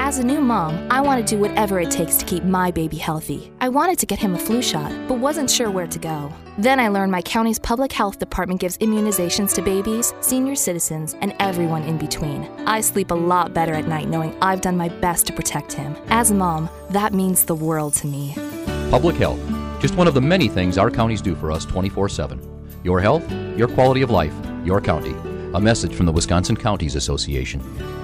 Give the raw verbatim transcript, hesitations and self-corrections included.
As a new mom, I want to do whatever it takes to keep my baby healthy. I wanted to get him a flu shot, but wasn't sure where to go. Then I learned my county's public health department gives immunizations to babies, senior citizens, and everyone in between. I sleep a lot better at night knowing I've done my best to protect him. As a mom, that means the world to me. Public health, just one of the many things our counties do for us twenty-four seven. Your health, your quality of life, your county. A message from the Wisconsin Counties Association.